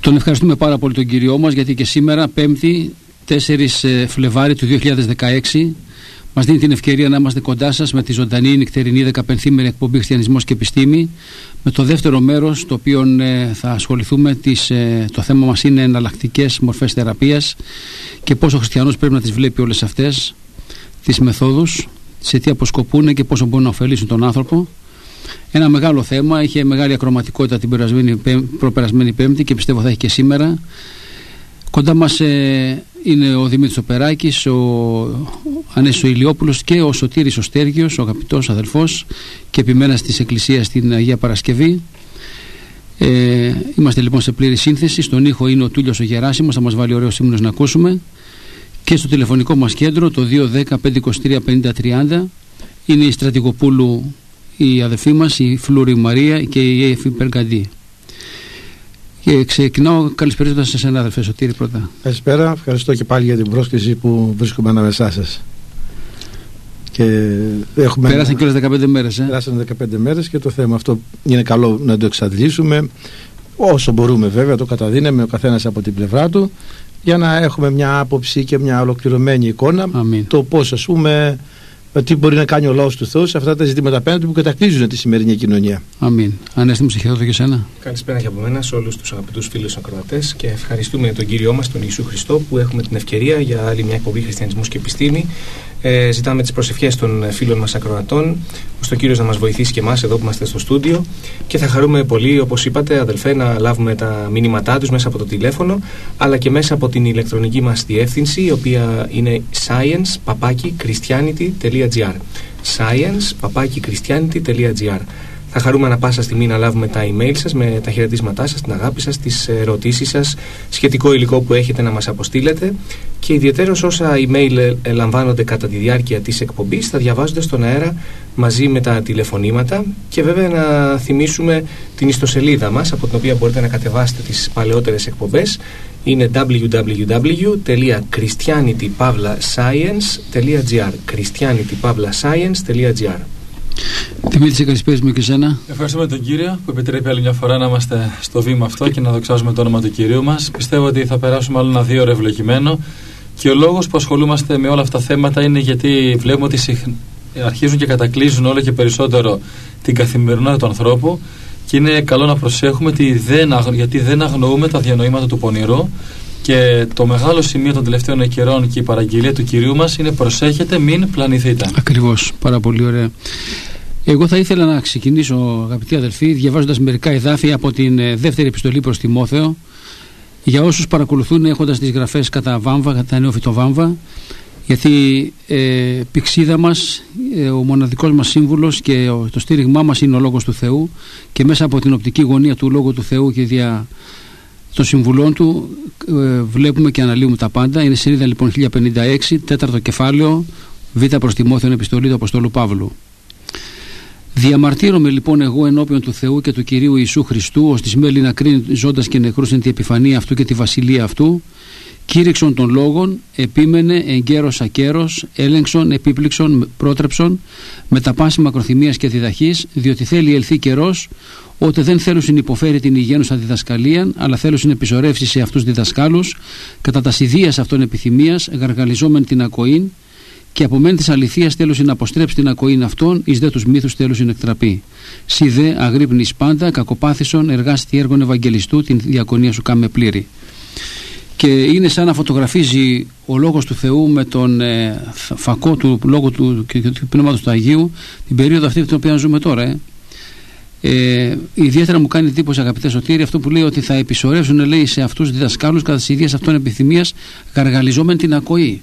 Τον ευχαριστούμε πάρα πολύ τον Κύριό μας, γιατί και σήμερα, 5η 4 Φλεβάρι του 2016, μας δίνει την ευκαιρία να είμαστε κοντά σας με τη ζωντανή νυχτερινή 15η εκπομπή Χριστιανισμός και Επιστήμη, με το δεύτερο μέρος, το οποίο θα ασχοληθούμε. Το θέμα μας είναι εναλλακτικές μορφές θεραπείας και πώς ο χριστιανός πρέπει να τις βλέπει όλες αυτές τις μεθόδους, σε τι αποσκοπούν και πόσο μπορούν να ωφελήσουν τον άνθρωπο. Ένα μεγάλο θέμα, είχε μεγάλη ακροματικότητα την προπερασμένη Πέμπτη και πιστεύω θα έχει και σήμερα. Κοντά μας είναι ο Δημήτρης Οπεράκης, ο Ανέσης ο Ηλιόπουλος και ο Σωτήρης ο Στέργιος, ο αγαπητός αδελφός και επιμένας της Εκκλησίας στην Αγία Παρασκευή. Είμαστε λοιπόν σε πλήρη σύνθεση. Στον ήχο είναι ο Τούλιος ο Γεράσιμος, θα μας βάλει ωραίος ύμνος να ακούσουμε. Και στο τηλεφωνικό μας κέντρο, το 210-523-5030, είναι η Στρατηγοπούλου, η αδελφή μας, η Φλούρη Μαρία και η Έφη Περγκαντή. Και ξεκινάω καλησπέριζοντας σε εσένα, αδελφέ Σωτήρη, πρώτα. Καλησπέρα, ευχαριστώ και πάλι για την πρόσκληση που βρίσκομαι ανάμεσά σας. Πέρασαν και όλες 15 μέρες. Πέρασαν 15 μέρες και το θέμα αυτό είναι καλό να το εξαντλήσουμε όσο μπορούμε, βέβαια, το καταδύναμε ο καθένας από την πλευρά του, για να έχουμε μια άποψη και μια ολοκληρωμένη εικόνα. Αμήν. Το πώς, ας πούμε, τι μπορεί να κάνει ο λαός του Θεού σε αυτά τα ζητήματα απέναντι που κατακλείζουν τη σημερινή κοινωνία. Αμήν. Ανέστη μου, σε χαιρετώ και εσένα. Καλησπέρα και από μένα σε όλους τους αγαπητούς φίλους ακροατές και ευχαριστούμε τον Κύριό μας, τον Ιησού Χριστό, που έχουμε την ευκαιρία για άλλη μια εκπομπή Χριστιανισμός και Επιστήμη. Ζητάμε τις προσευχές των φίλων μας ακροατών, ώστε ο Κύριος να μας βοηθήσει και εμάς εδώ που είμαστε στο στούντιο, και θα χαρούμε πολύ, όπως είπατε, αδελφέ, να λάβουμε τα μηνύματά τους μέσα από το τηλέφωνο, αλλά και μέσα από την ηλεκτρονική μας διεύθυνση, η οποία είναι science@christianity.gr. science@christianity.gr. Θα χαρούμε ανα πάσα στιγμή να λάβουμε τα email σας με τα χαιρετίσματά σας, την αγάπη σας, τις ερωτήσεις σας, σχετικό υλικό που έχετε να μας αποστείλετε, και ιδιαιτέρως όσα email λαμβάνονται κατά τη διάρκεια της εκπομπής θα διαβάζονται στον αέρα μαζί με τα τηλεφωνήματα. Και βέβαια να θυμίσουμε την ιστοσελίδα μας, από την οποία μπορείτε να κατεβάσετε τις παλαιότερες εκπομπές. Είναι www.christianitypavlascience.gr. christianitypavlascience.gr. Δημήτρη, καλησπέρα μου και εσένα. Ευχαριστούμε τον Κύριο που επιτρέπει άλλη μια φορά να είμαστε στο βήμα αυτό και να δοξάζουμε το όνομα του Κυρίου μας. Πιστεύω ότι θα περάσουμε άλλο ένα 2 ώρες ευλογημένο, και ο λόγος που ασχολούμαστε με όλα αυτά τα θέματα είναι γιατί βλέπουμε ότι αρχίζουν και κατακλείζουν όλο και περισσότερο την καθημερινότητα του ανθρώπου, και είναι καλό να προσέχουμε γιατί δεν αγνοούμε τα διανοήματα του πονηρού. Και το μεγάλο σημείο των τελευταίων καιρών και η παραγγελία του Κυρίου μας είναι προσέχετε, μην πλανηθείτε. Ακριβώς, πάρα πολύ ωραία. Εγώ θα ήθελα να ξεκινήσω, αγαπητοί αδελφοί, διαβάζοντας μερικά εδάφια από την δεύτερη επιστολή προς Τιμόθεο, για όσους παρακολουθούν έχοντας τις γραφές κατά βάμβα, κατά νεόφυτο βάμβα, γιατί πηξίδα μας, ο μοναδικός μας σύμβουλος και το στήριγμά μας είναι ο Λόγος του Θεού, και μέσα από την οπτική γωνία του Λόγου του Θεού και δια των συμβουλών του βλέπουμε και αναλύουμε τα πάντα. Είναι σελίδα λοιπόν 1056, 4ο κεφάλαιο, Β προς Τιμόθεον επιστολή του Αποστόλου Παύλου. Διαμαρτύρομαι λοιπόν εγώ ενώπιον του Θεού και του Κυρίου Ιησού Χριστού, ως της μέλη να κρίνει ζώντας και νεκρούς εν τη επιφανία αυτού και τη βασιλεία αυτού, κήρυξον των λόγων, επίμενε εγκαίρος ακέρος, έλεγξον, επίπληξον, πρότρεψον, με τα πάση μακροθυμίας και διδαχής, διότι θέλει ελθεί καιρός, ότε δεν θέλουν συνυποφέρει την υγιένουσα διδασκαλία, αλλά θέλουν συνεπισορεύσει σε αυτούς διδασκάλους, κατά τα ιδίας αυτών επιθυμίας, γαργαλιζόμενη την ακοήν, και από μεν της αληθείας θέλουν να αποστρέψει την ακοήν αυτών, εις δε τους μύθους θέλουν εκτραπεί. Σι δε αγρύπνης πάντα, κακοπάθησον, εργάστη έργων Ευαγγελιστού, την διακονία σου κάμε πλήρη. Και είναι σαν να φωτογραφίζει ο Λόγος του Θεού με τον φακό του Λόγου του και του Πνεύματος του Αγίου την περίοδο αυτή την οποία ζούμε τώρα. Ιδιαίτερα μου κάνει εντύπωση, αγαπητέ Σωτήρη, αυτό που λέει ότι θα επισορεύσουν, λέει, σε αυτούς διδασκάλους κατά τις ιδίες αυτών επιθυμίας, γαργαλιζόμενη την ακοή.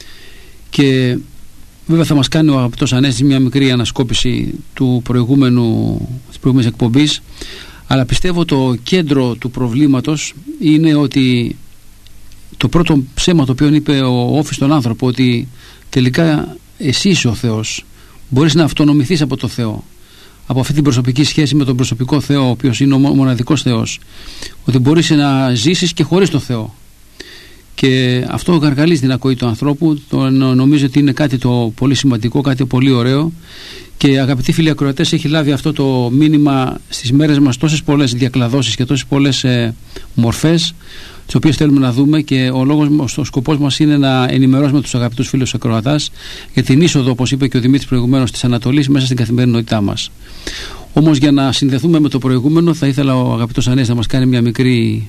Και βέβαια θα μας κάνει ο αγαπητός Ανέστης μια μικρή ανασκόπηση της προηγούμενης εκπομπής, αλλά πιστεύω το κέντρο του προβλήματος είναι ότι το πρώτο ψέμα το οποίο είπε ο Όφης στον άνθρωπο, ότι τελικά εσύ είσαι ο Θεός, μπορείς να αυτονομηθείς από το Θεό, από αυτή την προσωπική σχέση με τον προσωπικό Θεό, ο οποίος είναι ο μοναδικός Θεός, ότι μπορείς να ζήσεις και χωρίς το Θεό. Και αυτό γαργαλίζει την ακοή του ανθρώπου. Νομίζω ότι είναι κάτι το πολύ σημαντικό, κάτι πολύ ωραίο. Και αγαπητοί φίλοι ακροατές, έχει λάβει αυτό το μήνυμα στις μέρες μας τόσες πολλές διακλαδώσεις και τόσες πολλές μορφές, τις οποίες θέλουμε να δούμε, και ο σκοπός μας είναι να ενημερώσουμε τους αγαπητούς φίλους ακροατάς για την είσοδο, όπως είπε και ο Δημήτρης προηγουμένως, της Ανατολής μέσα στην καθημερινότητά μας. Όμως, για να συνδεθούμε με το προηγούμενο, θα ήθελα ο αγαπητός Ανέστης να μας κάνει μια μικρή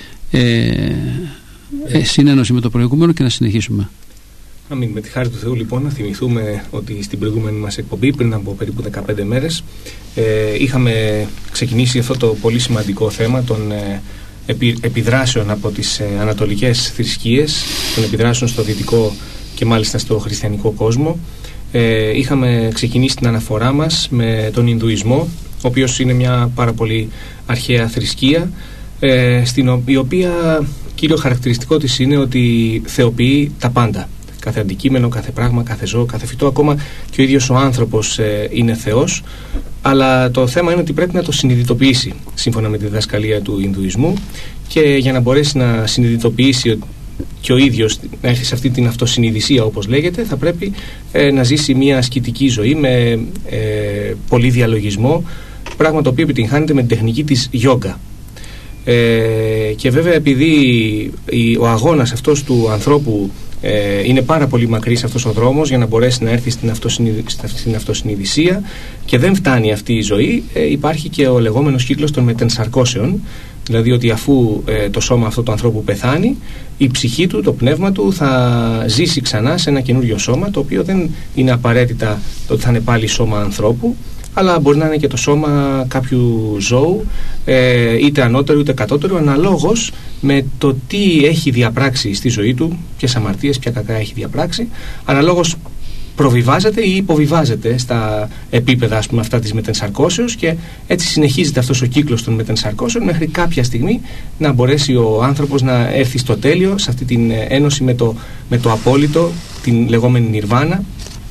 συνένωση με το προηγούμενο και να συνεχίσουμε. Αμήν. Με τη χάρη του Θεού, λοιπόν, να θυμηθούμε ότι στην προηγούμενη μας εκπομπή, πριν από περίπου 15 μέρες, είχαμε ξεκινήσει αυτό το πολύ σημαντικό θέμα των επιδράσεων από τις ανατολικές θρησκείες, των επιδράσεων στο δυτικό και μάλιστα στο χριστιανικό κόσμο. Είχαμε ξεκινήσει την αναφορά μας με τον Ινδουισμό, ο οποίος είναι μια πάρα πολύ αρχαία θρησκεία, η οποία κύριο χαρακτηριστικό της είναι ότι θεοποιεί τα πάντα. Κάθε αντικείμενο, κάθε πράγμα, κάθε ζώο, κάθε φυτό, ακόμα και ο ίδιος ο άνθρωπος είναι Θεός, αλλά το θέμα είναι ότι πρέπει να το συνειδητοποιήσει σύμφωνα με τη διδασκαλία του Ινδουισμού, και για να μπορέσει να συνειδητοποιήσει και ο ίδιος να έρθει σε αυτή την αυτοσυνειδησία, όπως λέγεται, θα πρέπει να ζήσει μια ασκητική ζωή με πολύ διαλογισμό, πράγμα το οποίο επιτυγχάνεται με την τεχνική της γιόγκα. Και βέβαια, επειδή ο αγώνας αυτός του ανθρώπου είναι πάρα πολύ μακρύς αυτός ο δρόμος για να μπορέσει να έρθει στην αυτοσυνειδησία και δεν φτάνει αυτή η ζωή, υπάρχει και ο λεγόμενος κύκλος των μετενσαρκώσεων, δηλαδή ότι αφού το σώμα αυτού του ανθρώπου πεθάνει, η ψυχή του, το πνεύμα του θα ζήσει ξανά σε ένα καινούριο σώμα, το οποίο δεν είναι απαραίτητα ότι θα είναι πάλι σώμα ανθρώπου, αλλά μπορεί να είναι και το σώμα κάποιου ζώου, είτε ανώτερου είτε κατώτερου, αναλόγως με το τι έχει διαπράξει στη ζωή του, ποιες αμαρτίες, ποια κακά έχει διαπράξει, αναλόγως προβιβάζεται ή υποβιβάζεται στα επίπεδα, ας πούμε, αυτά της μετενσαρκώσεως, και έτσι συνεχίζεται αυτός ο κύκλος των μετενσαρκώσεων μέχρι κάποια στιγμή να μπορέσει ο άνθρωπος να έρθει στο τέλειο, σε αυτή την ένωση με το απόλυτο, την λεγόμενη νιρβάνα.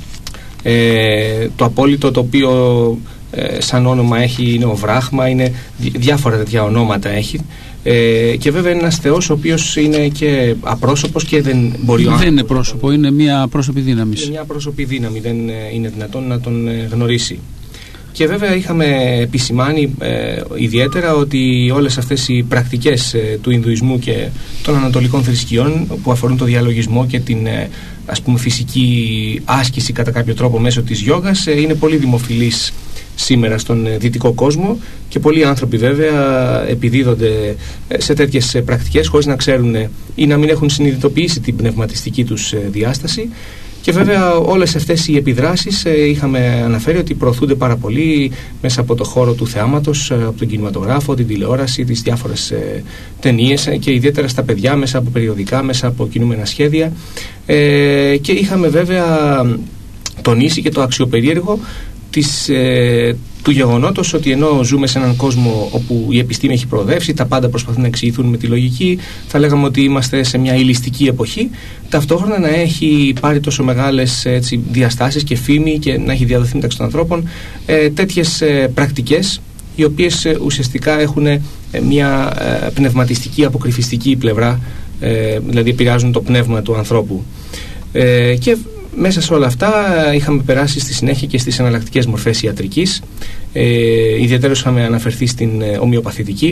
Το απόλυτο, το οποίο σαν όνομα είναι ο Βράχμα, είναι διάφορα τέτοια ονόματα έχει, και βέβαια είναι ένας Θεός ο οποίος είναι και απρόσωπος και δεν μπορεί ο άνθρωπος. Δεν είναι πρόσωπο, είναι μια πρόσωπη δύναμη. Είναι μια πρόσωπη δύναμη, δεν είναι δυνατόν να τον γνωρίσει. Και βέβαια είχαμε επισημάνει ιδιαίτερα ότι όλες αυτές οι πρακτικές του Ινδουισμού και των ανατολικών θρησκειών που αφορούν το διαλογισμό και την, ας πούμε, φυσική άσκηση κατά κάποιο τρόπο μέσω της γιόγας είναι πολύ δημοφιλής σήμερα στον δυτικό κόσμο, και πολλοί άνθρωποι βέβαια επιδίδονται σε τέτοιες πρακτικές χωρίς να ξέρουν ή να μην έχουν συνειδητοποιήσει την πνευματιστική τους διάσταση. Και βέβαια όλες αυτές οι επιδράσεις είχαμε αναφέρει ότι προωθούνται πάρα πολύ μέσα από το χώρο του θεάματος, από τον κινηματογράφο, την τηλεόραση, τις διάφορες ταινίες, και ιδιαίτερα στα παιδιά μέσα από περιοδικά, μέσα από κινούμενα σχέδια, και είχαμε βέβαια τονίσει και το αξιοπερίεργο του γεγονότος ότι ενώ ζούμε σε έναν κόσμο όπου η επιστήμη έχει προοδεύσει, τα πάντα προσπαθούν να εξηγηθούν με τη λογική, θα λέγαμε ότι είμαστε σε μια ηλιστική εποχή, ταυτόχρονα να έχει πάρει τόσο μεγάλες διαστάσεις και φήμη και να έχει διαδοθεί μεταξύ των ανθρώπων τέτοιες πρακτικές, οι οποίες ουσιαστικά έχουν μια πνευματιστική αποκρυφιστική πλευρά, δηλαδή επηρεάζουν το πνεύμα του ανθρώπου. Και μέσα σε όλα αυτά είχαμε περάσει στη συνέχεια και στις εναλλακτικές μορφές ιατρικής. Ιδιαίτερα είχαμε αναφερθεί στην ομοιοπαθητική,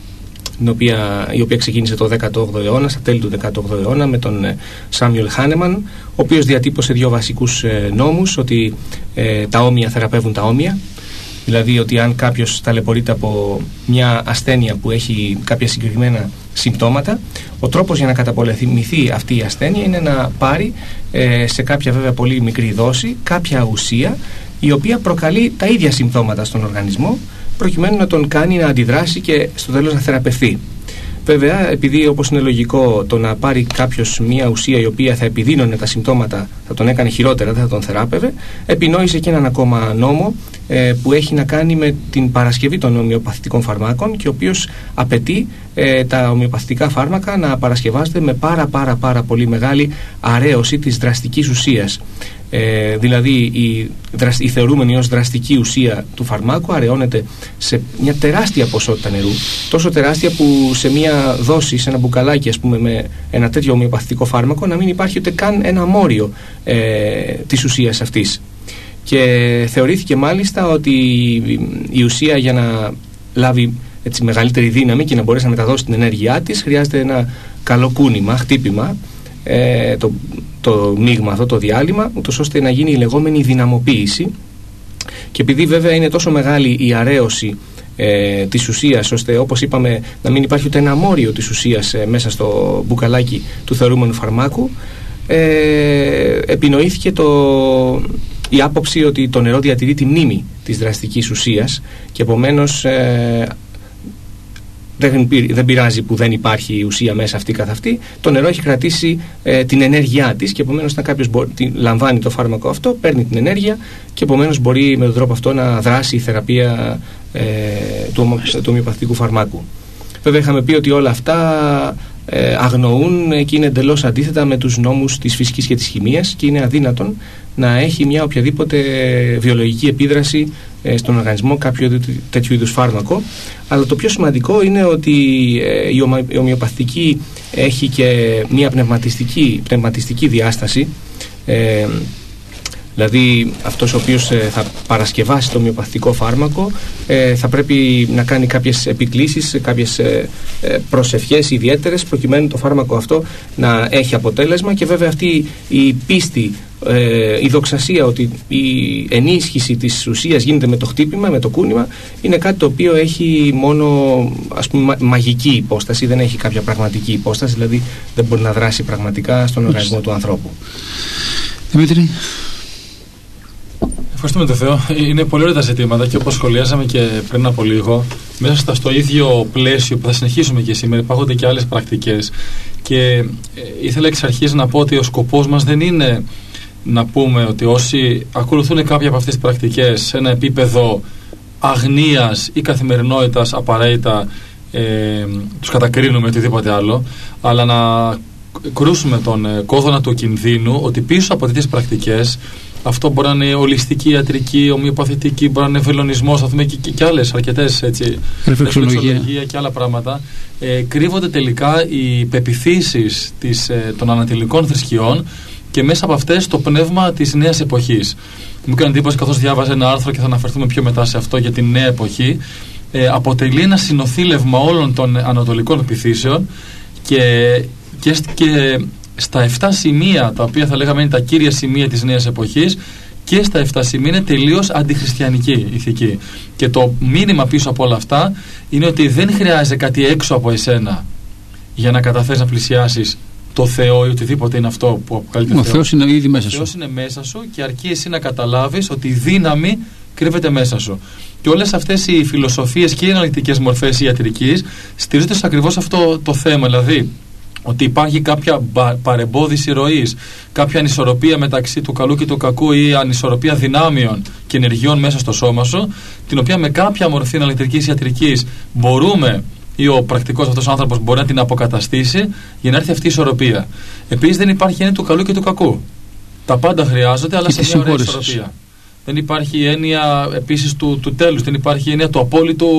η οποία ξεκίνησε το 18ο αιώνα, στα τέλη του 18ου αιώνα, με τον Σάμιουελ Χάνεμαν, ο οποίος διατύπωσε δύο βασικούς νόμους, ότι τα όμοια θεραπεύουν τα όμοια. Δηλαδή ότι αν κάποιος ταλαιπωρείται από μια ασθένεια που έχει κάποια συγκεκριμένα συμπτώματα, ο τρόπος για να καταπολεμηθεί αυτή η ασθένεια είναι να πάρει σε κάποια βέβαια πολύ μικρή δόση κάποια ουσία η οποία προκαλεί τα ίδια συμπτώματα στον οργανισμό, προκειμένου να τον κάνει να αντιδράσει και στο τέλος να θεραπευθεί. Βέβαια, επειδή όπως είναι λογικό το να πάρει κάποιος μια ουσία η οποία θα επιδίνωνε τα συμπτώματα, θα τον έκανε χειρότερα, δεν θα τον θεράπευε, επινόησε και έναν ακόμα νόμο που έχει να κάνει με την παρασκευή των ομοιοπαθητικών φαρμάκων, και ο οποίος απαιτεί τα ομοιοπαθητικά φάρμακα να παρασκευάζονται με πάρα πολύ μεγάλη αρέωση της δραστικής ουσίας. Δηλαδή η θεωρούμενη ως δραστική ουσία του φαρμάκου αραιώνεται σε μια τεράστια ποσότητα νερού, τόσο τεράστια που σε μια δόση, σε ένα μπουκαλάκι ας πούμε, με ένα τέτοιο ομοιοπαθητικό φάρμακο, να μην υπάρχει ούτε καν ένα μόριο της ουσίας αυτής. Και θεωρήθηκε μάλιστα ότι η ουσία, για να λάβει έτσι μεγαλύτερη δύναμη και να μπορέσει να μεταδώσει την ενέργειά της, χρειάζεται ένα καλό κούνημα, χτύπημα, το μείγμα αυτό, το διάλειμμα, ούτως ώστε να γίνει η λεγόμενη δυναμοποίηση. Και επειδή βέβαια είναι τόσο μεγάλη η αρέωση της ουσίας, ώστε όπως είπαμε να μην υπάρχει ούτε ένα μόριο της ουσίας μέσα στο μπουκαλάκι του θεωρούμενου φαρμάκου, επινοήθηκε η άποψη ότι το νερό διατηρεί τη μνήμη της δραστικής ουσίας και επομένως δεν πειράζει που δεν υπάρχει η ουσία μέσα αυτή καθ' αυτή. Το νερό έχει κρατήσει την ενέργειά της και επομένως όταν κάποιος λαμβάνει το φάρμακο αυτό, παίρνει την ενέργεια και επομένως μπορεί με τον τρόπο αυτό να δράσει η θεραπεία του ομοιοπαθητικού φαρμάκου. Βέβαια είχαμε πει ότι όλα αυτά αγνοούν και είναι εντελώς αντίθετα με τους νόμους της φυσικής και της χημείας και είναι αδύνατον να έχει μια οποιαδήποτε βιολογική επίδραση στον οργανισμό κάποιο τέτοιου είδους φάρμακο. Αλλά το πιο σημαντικό είναι ότι η ομοιοπαθητική έχει και μια πνευματιστική διάσταση, δηλαδή αυτός ο οποίος θα παρασκευάσει το ομοιοπαθητικό φάρμακο θα πρέπει να κάνει κάποιες επικλήσεις, κάποιες προσευχές ιδιαίτερες προκειμένου το φάρμακο αυτό να έχει αποτέλεσμα. Και βέβαια αυτή η πίστη, η δοξασία ότι η ενίσχυση της ουσίας γίνεται με το χτύπημα, με το κούνημα, είναι κάτι το οποίο έχει μόνο ας πούμε μαγική υπόσταση, δεν έχει κάποια πραγματική υπόσταση, δηλαδή δεν μπορεί να δράσει πραγματικά στον οργανισμό του ανθρώπου. Δημήτρη. Ευχαριστούμε τον Θεό. Είναι πολύ ωραία τα ζητήματα και όπως σχολιάσαμε και πριν από λίγο, μέσα στο ίδιο πλαίσιο που θα συνεχίσουμε και σήμερα, υπάρχουν και άλλες πρακτικές. Και ήθελα εξ αρχής να πω ότι ο σκοπός μας δεν είναι να πούμε ότι όσοι ακολουθούν κάποια από αυτές τις πρακτικές σε ένα επίπεδο αγνίας ή καθημερινότητας απαραίτητα τους κατακρίνουμε οτιδήποτε άλλο, αλλά να κρούσουμε τον κόδωνα του κινδύνου ότι πίσω από τέτοιες πρακτικές, αυτό μπορεί να είναι ολιστική, ιατρική, ομοιοπαθητική, μπορεί να είναι βελονισμός, θα δούμε και άλλες αρκετές ρεφλεξολογία και άλλα πράγματα. Κρύβονται τελικά οι πεποιθήσεις των ανατολικών θρησκειών και μέσα από αυτές το πνεύμα της νέας εποχής. Μου έκανε εντύπωση καθώς διάβαζα ένα άρθρο και θα αναφερθούμε πιο μετά σε αυτό για την νέα εποχή. Αποτελεί ένα συνοθήλευμα όλων των ανατολικών πεποιθήσεων και στα 7 σημεία, τα οποία θα λέγαμε είναι τα κύρια σημεία της νέας εποχής, και στα 7 σημεία είναι τελείως αντιχριστιανική ηθική. Και το μήνυμα πίσω από όλα αυτά είναι ότι δεν χρειάζεται κάτι έξω από εσένα για να καταφέρεις να πλησιάσεις το Θεό ή οτιδήποτε είναι αυτό που αποκαλείται Θεό. Ο Θεός είναι ήδη μέσα σου. Ο Θεός είναι μέσα σου και αρκεί εσύ να καταλάβεις ότι η δύναμη κρύβεται μέσα σου. Και όλες αυτές οι φιλοσοφίες και οι αναλυτικές μορφές ιατρικής στηρίζονται σε ακριβώς αυτό το θέμα, δηλαδή ότι υπάρχει κάποια παρεμπόδιση ροής, κάποια ανισορροπία μεταξύ του καλού και του κακού ή ανισορροπία δυνάμεων και ενεργειών μέσα στο σώμα σου, την οποία με κάποια μορφή αναλυτικής ιατρικής μπορούμε ή ο πρακτικός αυτός άνθρωπος μπορεί να την αποκαταστήσει για να έρθει αυτή η ισορροπία. Επίσης δεν υπάρχει έννοια του καλού και του κακού. Τα πάντα χρειάζονται, αλλά σε μια ωραία ισορροπία. Δεν υπάρχει έννοια επίσης του τέλους, δεν υπάρχει έννοια του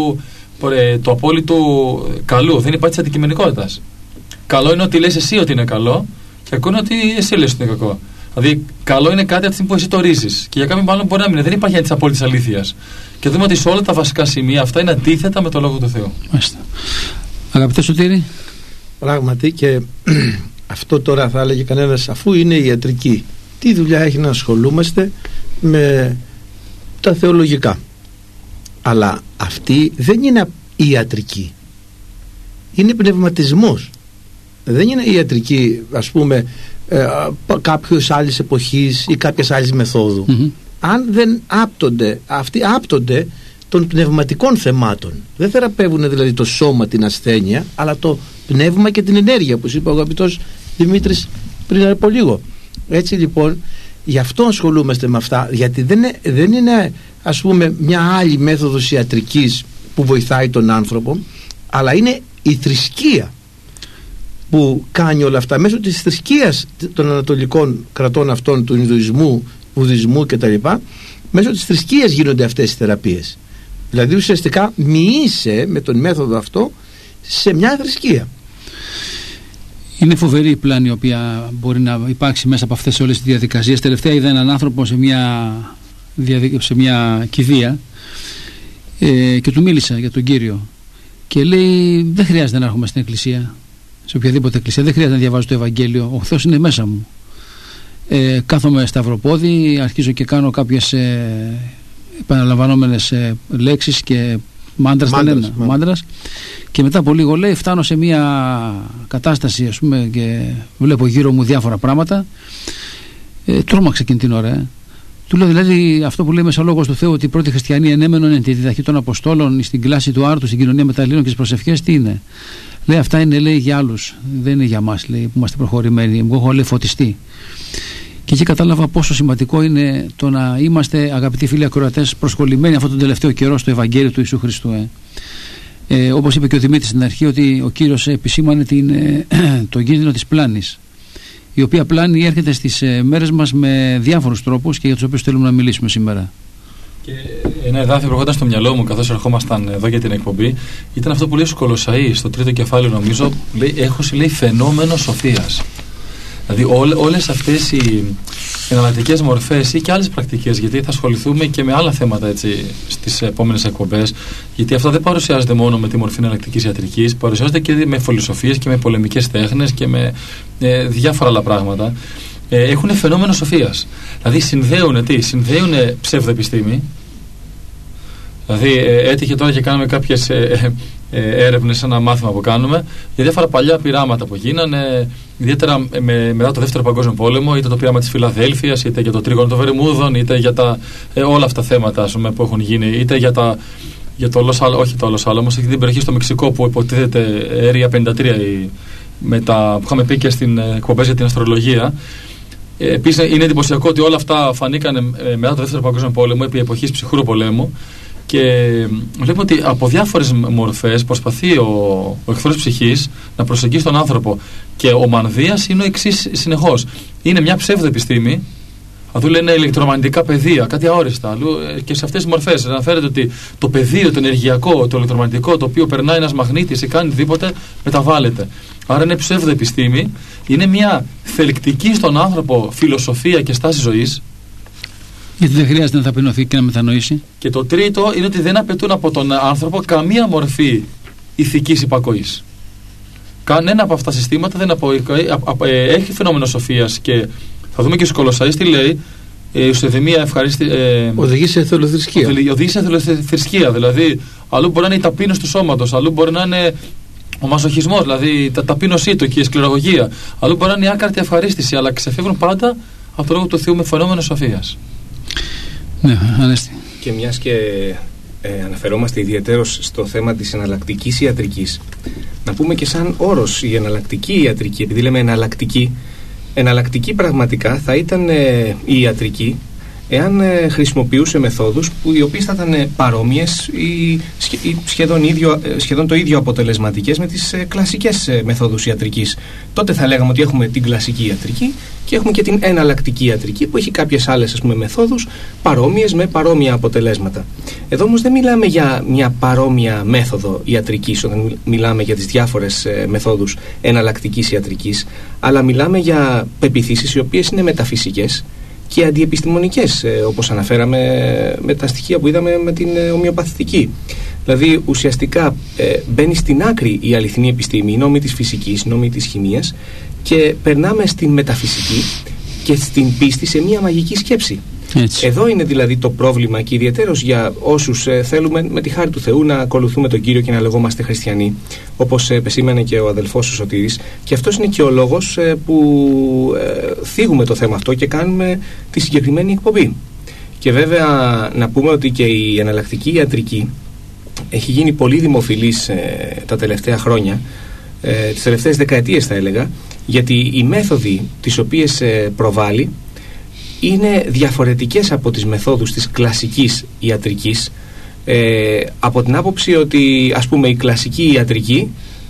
απόλυτου καλού, δεν υπάρχει της αντικειμενικότητας. Καλό είναι ότι λες εσύ ότι είναι καλό, και κακό είναι ότι εσύ λες ότι είναι κακό. Δηλαδή, καλό είναι κάτι από τη στιγμή που εσύ το ορίζεις. Και για κάποιον μάλλον μπορεί να μην είναι. Δεν υπάρχει της απόλυτης αλήθειας. Και δούμε ότι σε όλα τα βασικά σημεία αυτά είναι αντίθετα με το λόγο του Θεού. Μάλιστα. Αγαπητέ Σωτήρη. Πράγματι, και αυτό τώρα θα έλεγε κανένας, αφού είναι ιατρική, τι δουλειά έχει να ασχολούμαστε με τα θεολογικά? Αλλά αυτή δεν είναι ιατρική. Είναι πνευματισμός. Δεν είναι ιατρική, ας πούμε, κάποιους άλλης εποχής ή κάποιες άλλης μεθόδου. Αν δεν άπτονται, αυτοί άπτονται των πνευματικών θεμάτων. Δεν θεραπεύουν δηλαδή το σώμα, την ασθένεια, αλλά το πνεύμα και την ενέργεια, που είπε ο αγαπητός Δημήτρης πριν από λίγο. Έτσι λοιπόν, γι' αυτό ασχολούμαστε με αυτά, γιατί δεν είναι, ας πούμε, μια άλλη μέθοδος ιατρικής που βοηθάει τον άνθρωπο, αλλά είναι η θρησκεία που κάνει όλα αυτά. Μέσω της θρησκείας των ανατολικών κρατών αυτών, του Ινδουισμού, Βουδισμού κτλ., μέσω της θρησκείας γίνονται αυτές οι θεραπείες. Δηλαδή ουσιαστικά μοιείσαι με τον μέθοδο αυτό σε μια θρησκεία. Είναι φοβερή η πλάνη η οποία μπορεί να υπάρξει μέσα από αυτές όλες τις διαδικασίες. Τελευταία είδα έναν άνθρωπο σε μια κηδεία και του μίλησα για τον Κύριο και λέει: δεν χρειάζεται να έρχομαι στην εκκλησία, σε οποιαδήποτε εκκλησία, δεν χρειάζεται να διαβάζω το Ευαγγέλιο, ο Θεός είναι μέσα μου. Κάθομαι σταυροπόδι, αρχίζω και κάνω κάποιες επαναλαμβανόμενες λέξεις και μάντρας, και μετά από λίγο, λέει, φτάνω σε μια κατάσταση, ας πούμε, και βλέπω γύρω μου διάφορα πράγματα. Τρόμαξα εκείνη την ώρα. Του λέω, δηλαδή, αυτό που λέει μέσα ο λόγος του Θεού, ότι οι πρώτοι χριστιανοί ενέμενον εν τη διδαχή των Αποστόλων, στην κλάση του άρτου, στην κοινωνία μεταλλήλων και στις προσευχές, τι είναι? Λέει, αυτά είναι, λέει, για άλλους, δεν είναι για μας, λέει, που είμαστε προχωρημένοι. Εγώ έχω, λέει, φωτιστεί. Και εκεί κατάλαβα πόσο σημαντικό είναι το να είμαστε, αγαπητοί φίλοι ακροατές, προσκολλημένοι αυτόν τον τελευταίο καιρό στο Ευαγγέλιο του Ιησού Χριστού. Όπως είπε και ο Δημήτρης στην αρχή, ότι ο Κύριος επισήμανε τον κίνδυνο της πλάνης, η οποία πλάνη έρχεται στις μέρες μας με διάφορους τρόπους και για τους οποίους θέλουμε να μιλήσουμε σήμερα. Και ένα εδάφιο που έρχονταν στο μυαλό μου καθώς ερχόμασταν εδώ για την εκπομπή ήταν αυτό που λέει στους Κολοσσαείς, στο 3ο κεφάλαιο, νομίζω, λέει, έχωση, λέει, φαινόμενο σοφίας. Δηλαδή όλες αυτές οι εναλλακτικές μορφές ή και άλλες πρακτικές, γιατί θα ασχοληθούμε και με άλλα θέματα, έτσι, στις επόμενες εκπομπές, γιατί αυτό δεν παρουσιάζεται μόνο με τη μορφή εναλλακτικής ιατρικής, παρουσιάζεται και με φιλοσοφίες και με πολεμικές τέχνες και με διάφορα άλλα πράγματα. Έχουν φαινόμενο σοφίας. Δηλαδή συνδέουν ψευδοεπιστήμη. Δηλαδή έτυχε τώρα και κάναμε κάποιες έρευνες σε ένα μάθημα που κάνουμε για διάφορα παλιά πειράματα που γίνανε, ιδιαίτερα μετά το Δεύτερο Παγκόσμιο Πόλεμο, είτε το πείραμα της Φιλαδέλφειας, είτε για το τρίγωνο των Βερμούδων, είτε για όλα αυτά τα θέματα, ας πούμε, που έχουν γίνει, είτε για το Los Alamos, εκεί την περιοχή στο Μεξικό που υποτίθεται Area 53, που είχαμε πει και στην εκπομπές για την αστρολογία. Επίσης είναι εντυπωσιακό ότι όλα αυτά φανήκαν μετά το Δεύτερο Παγκόσμιο Πόλεμο, επί εποχής ψυχρού πολέμου, και βλέπουμε ότι από διάφορες μορφές προσπαθεί ο εχθρός ψυχής να προσεγγίσει τον άνθρωπο, και ο μανδύας είναι ο εξής συνεχώς. Είναι μια ψεύδοεπιστήμη, αλλού λένε ηλεκτρομαγνητικά πεδία, κάτι αόριστα, αλλού και σε αυτές τις μορφές αναφέρεται ότι το πεδίο, το ενεργειακό, το ηλεκτρομαγνητικό, το οποίο περνάει ένας μαγνήτης ή κάνει οτιδήποτε, μεταβάλλεται. Άρα είναι ψεύδοεπιστήμη, είναι μια θελκτική στον άνθρωπο φιλοσοφία και στάση ζωής. Γιατί δεν χρειάζεται να ταπεινωθεί και να μετανοήσει. Και το τρίτο είναι ότι δεν απαιτούν από τον άνθρωπο καμία μορφή ηθικής υπακοής. Κανένα από αυτά τα συστήματα δεν έχει φαινόμενο σοφίας, και θα δούμε και στους Κολοσσαείς τι λέει. Η ουσιαδημία οδηγεί σε εθελοθρησκεία. Οδηγεί σε εθελοθρησκεία. Δηλαδή, αλλού μπορεί να είναι η ταπείνωση του σώματος, αλλού μπορεί να είναι ο μαζοχισμός, δηλαδή η ταπείνωσή του και η σκληρογωγία, αλλού μπορεί να είναι η άκαρτη ευχαρίστηση, αλλά ξεφεύγουν πάντα από το λόγο του Θεού με φαινόμενο σοφίας. Ναι, Ανέστη. Και μιας και αναφερόμαστε ιδιαίτερως στο θέμα της εναλλακτικής ιατρικής, να πούμε και σαν όρος η εναλλακτική ιατρική, επειδή λέμε εναλλακτική πραγματικά θα ήταν η ιατρική εάν χρησιμοποιούσε μεθόδους οι οποίες θα ήταν παρόμοιες ή σχεδόν το ίδιο αποτελεσματικές με τις κλασικές μεθόδους ιατρικής. Τότε θα λέγαμε ότι έχουμε την κλασική ιατρική και έχουμε και την εναλλακτική ιατρική, που έχει κάποιες άλλες, ας πούμε, μεθόδους παρόμοιες με παρόμοια αποτελέσματα. Εδώ όμως δεν μιλάμε για μια παρόμοια μέθοδο ιατρικής όταν μιλάμε για τις διάφορες μεθόδους εναλλακτικής ιατρικής, αλλά μιλάμε για πεποιθήσεις οι οποίες είναι μεταφυσικές και αντιεπιστημονικές, όπως αναφέραμε με τα στοιχεία που είδαμε με την ομοιοπαθητική. Δηλαδή ουσιαστικά μπαίνει στην άκρη η αληθινή επιστήμη, οι νόμοι της φυσικής, οι νόμοι της χημείας, και περνάμε στην μεταφυσική και στην πίστη σε μια μαγική σκέψη. Έτσι. Εδώ είναι δηλαδή το πρόβλημα, και ιδιαίτερος για όσους θέλουμε με τη χάρη του Θεού να ακολουθούμε τον Κύριο και να λεγόμαστε χριστιανοί, όπως επεσήμανε και ο αδελφός ο Σωτήρης, και αυτός είναι και ο λόγος που θίγουμε το θέμα αυτό και κάνουμε τη συγκεκριμένη εκπομπή. Και βέβαια να πούμε ότι και η εναλλακτική ιατρική έχει γίνει πολύ δημοφιλής τα τελευταία χρόνια, τις τελευταίες δεκαετίες θα έλεγα, γιατί οι μέθοδοι τις οποίες προβάλλει είναι διαφορετικές από τις μεθόδους της κλασικής ιατρικής, από την άποψη ότι, ας πούμε, η κλασική ιατρική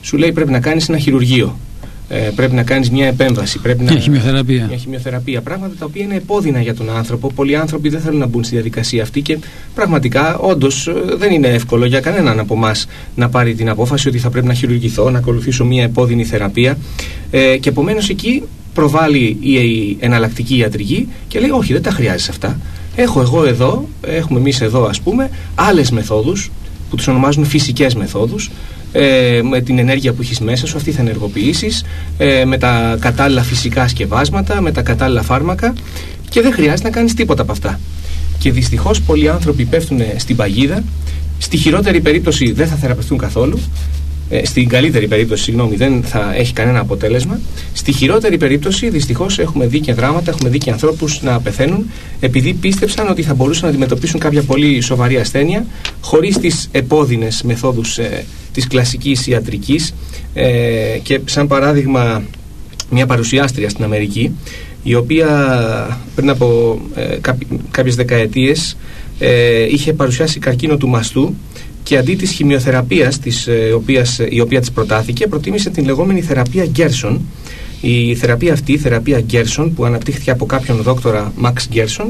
σου λέει πρέπει να κάνεις ένα χειρουργείο. Πρέπει να κάνεις μια επέμβαση. Πρέπει μια χημειοθεραπεία. Μια χημειοθεραπεία. Πράγματα τα οποία είναι επώδυνα για τον άνθρωπο. Πολλοί άνθρωποι δεν θέλουν να μπουν στη διαδικασία αυτή και πραγματικά, όντως, δεν είναι εύκολο για κανέναν από εμάς να πάρει την απόφαση ότι θα πρέπει να χειρουργηθώ, να ακολουθήσω μια επώδυνη θεραπεία. Και επομένως εκεί προβάλλει η εναλλακτική ιατρική και λέει: όχι, δεν τα χρειάζεσαι αυτά. Έχουμε εμείς εδώ, ας πούμε, άλλες μεθόδους που τους ονομάζουν φυσικές μεθόδους. Με την ενέργεια που έχεις μέσα σου, αυτή θα ενεργοποιήσεις, με τα κατάλληλα φυσικά σκευάσματα, με τα κατάλληλα φάρμακα, και δεν χρειάζεται να κάνεις τίποτα από αυτά. Και δυστυχώς πολλοί άνθρωποι πέφτουν στην παγίδα. Στη χειρότερη περίπτωση δεν θα θεραπευτούν καθόλου. Στην καλύτερη περίπτωση, δεν θα έχει κανένα αποτέλεσμα. Στη χειρότερη περίπτωση, δυστυχώς, έχουμε δει και δράματα, έχουμε δει και ανθρώπους να πεθαίνουν επειδή πίστεψαν ότι θα μπορούσαν να αντιμετωπίσουν κάποια πολύ σοβαρή ασθένεια χωρίς τις επώδυνες μεθόδους της κλασικής ιατρικής. Και σαν παράδειγμα, μια παρουσιάστρια στην Αμερική, η οποία πριν από κάποιες δεκαετίες είχε παρουσιάσει καρκίνο του μαστού, και αντί της χημειοθεραπείας η οποία της προτάθηκε, προτίμησε την λεγόμενη θεραπεία Gerson. Η θεραπεία αυτή, η θεραπεία Gerson, που αναπτύχθηκε από κάποιον δόκτορα Max Gerson,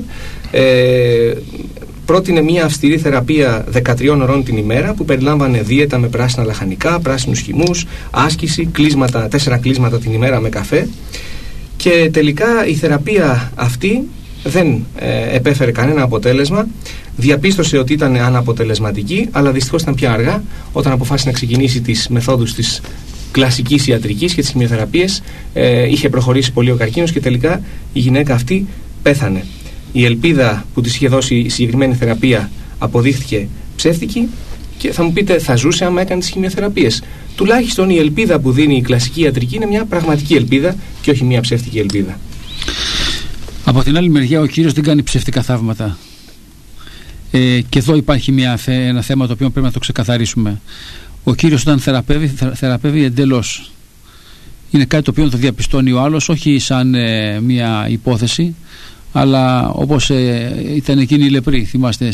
πρότεινε μια αυστηρή θεραπεία 13 ωρών την ημέρα, που περιλάμβανε δίαιτα με πράσινα λαχανικά, πράσινους χυμούς, άσκηση, 4 κλείσματα την ημέρα με καφέ. Και τελικά η θεραπεία αυτή δεν επέφερε κανένα αποτέλεσμα. Διαπίστωσε ότι ήταν αναποτελεσματική, αλλά δυστυχώς ήταν πια αργά όταν αποφάσισε να ξεκινήσει τις μεθόδους της κλασικής ιατρικής και τις χημειοθεραπείες. Είχε προχωρήσει πολύ ο καρκίνος και τελικά η γυναίκα αυτή πέθανε. Η ελπίδα που της είχε δώσει η συγκεκριμένη θεραπεία αποδείχθηκε ψεύτικη, και θα μου πείτε, θα ζούσε άμα έκανε τις χημειοθεραπείες? Τουλάχιστον η ελπίδα που δίνει η κλασική ιατρική είναι μια πραγματική ελπίδα και όχι μια ψεύτικη ελπίδα. Από την άλλη μεριά, ο Κύριος δεν κάνει ψεύτικα θαύματα. Και εδώ υπάρχει ένα θέμα το οποίο πρέπει να το ξεκαθαρίσουμε. Ο Κύριος όταν θεραπεύει εντελώς. Είναι κάτι το οποίο το διαπιστώνει ο άλλος, όχι σαν μια υπόθεση, αλλά όπως ήταν εκείνη η λεπρή, θυμάστε,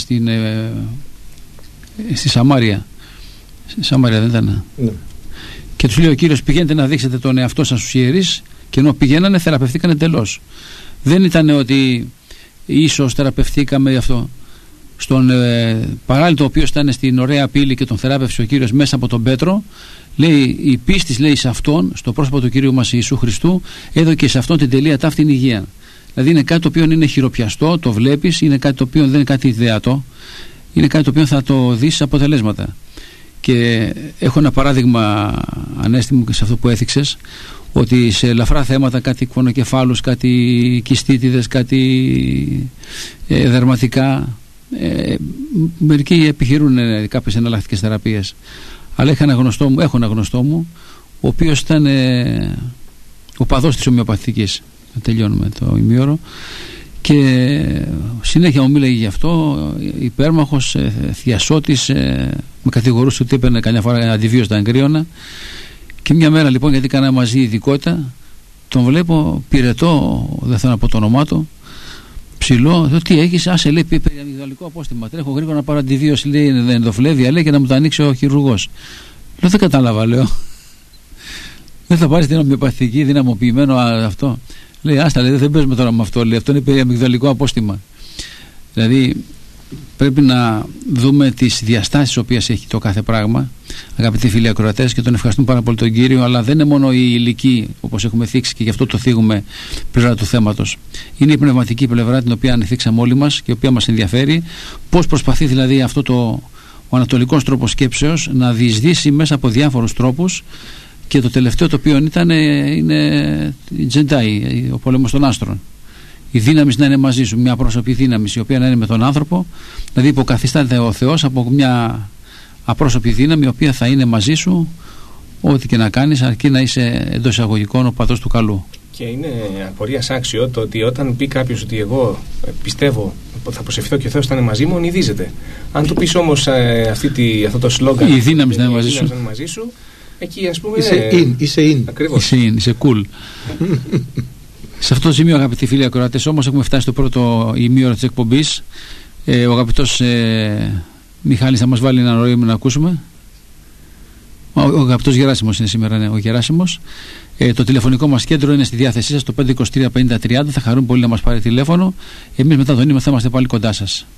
στη Σαμάρια. Σαμάρια δεν ήταν? Ναι. Και τους λέει ο Κύριος: πηγαίνετε να δείξετε τον εαυτό σας στους ιερείς, και ενώ πηγαίνανε θεραπευτήκαν εντελώς. Δεν ήταν ότι ίσως θεραπευτήκαμε αυτό. Στον παράλυτο, ο οποίος ήταν στην ωραία πύλη και τον θεράπευσε ο Κύριος μέσα από τον Πέτρο, λέει, η πίστη, λέει, σε αυτόν, στο πρόσωπο του Κυρίου μας Ιησού Χριστού, έδωκε σε αυτόν την τελεία ταύτην υγεία. Δηλαδή είναι κάτι το οποίο είναι χειροπιαστό, το βλέπεις, είναι κάτι το οποίο δεν είναι κάτι ιδεατό, είναι κάτι το οποίο θα το δεις σε αποτελέσματα. Και έχω ένα παράδειγμα ανέστημο και σε αυτό που έθιξες, ότι σε ελαφρά θέματα, κάτι κβονοκεφάλους, κάτι κιστίτιδες, κάτι δερματικά, μερικοί επιχειρούν κάποιες εναλλακτικές θεραπείες. Αλλά έχω ένα γνωστό μου, ο οποίος ήταν ο παδός της ομοιοπαθητικής. Τελειώνουμε το ημίωρο, και συνέχεια μου μίλαγε γι' αυτό, υπέρμαχος, θειασότης, με κατηγορούσε ότι έπαιρνε καμιά φορά αντιβίωση τα εγκρίωνα. Και μια μέρα λοιπόν, γιατί κάναμε μαζί ειδικότητα, τον βλέπω πυρετό, δεν θέλω να πω το όνομά του, ψηλό, τι έχεις? Άσε, λέει, περιαμυγδαλικό απόστημα, τρέχω γρήγορα να πάρω αντιβίωση, λέει, ενδοφλέβεια, λέει, και να μου το ανοίξει ο χειρουργός. Λέω, δεν κατάλαβα, λέω. Δεν θα πάρεις την ομοιοπαθητική, δυναμοποιημένο αυτό? Λέει, άστα, λέει, δεν παίζουμε τώρα με αυτό, λέει, αυτό είναι περιαμυγδαλικό απόστημα. Δηλαδή πρέπει να δούμε τις διαστάσεις τις οποίες έχει το κάθε πράγμα, αγαπητοί φίλοι ακροατές, και τον ευχαριστούμε πάρα πολύ τον Κύριο, αλλά δεν είναι μόνο η ηλική, όπως έχουμε θίξει, και γι' αυτό το θίγουμε, πλευρά του θέματος. Είναι η πνευματική πλευρά, την οποία ανηθίξαμε όλοι μας και η οποία μας ενδιαφέρει. Πώς προσπαθεί δηλαδή ο ανατολικός τρόπος σκέψεως να διεισδύσει μέσα από διάφορους τρόπους. Και το τελευταίο το οποίο είναι η Τζεντάι, ο πόλεμος των άστρων. Η δύναμη να είναι μαζί σου, μια πρόσωπη δύναμη, η οποία να είναι με τον άνθρωπο, δηλαδή υποκαθίσταται ο Θεός από μια απρόσωπη δύναμη, η οποία θα είναι μαζί σου ό,τι και να κάνεις, αρκεί να είσαι εντός εισαγωγικών ο παδός του καλού. Και είναι απορίας άξιο το ότι όταν πει κάποιος ότι εγώ πιστεύω θα προσευχηθώ και ο Θεός θα είναι μαζί μου, ονειδίζεται. Αν του πεις όμως αυτό το σλόγγαν, η δύναμη να είναι μαζί σου, εκεί, ας πούμε, είσαι in. Είσαι cool. Σε αυτό το σημείο, αγαπητοί φίλοι ακροατές, όμως έχουμε φτάσει στο πρώτο ημίωρο της εκπομπής. Ο αγαπητός Μιχάλης θα μας βάλει ένα ρόημα να ακούσουμε. Ο αγαπητός Γεράσιμος είναι σήμερα, ναι, ο Γεράσιμος. Το τηλεφωνικό μας κέντρο είναι στη διάθεσή σας, το 523-50-30. Θα χαρούν πολύ να μας πάρει τηλέφωνο. Εμείς μετά το νήμα θα είμαστε πάλι κοντά σας.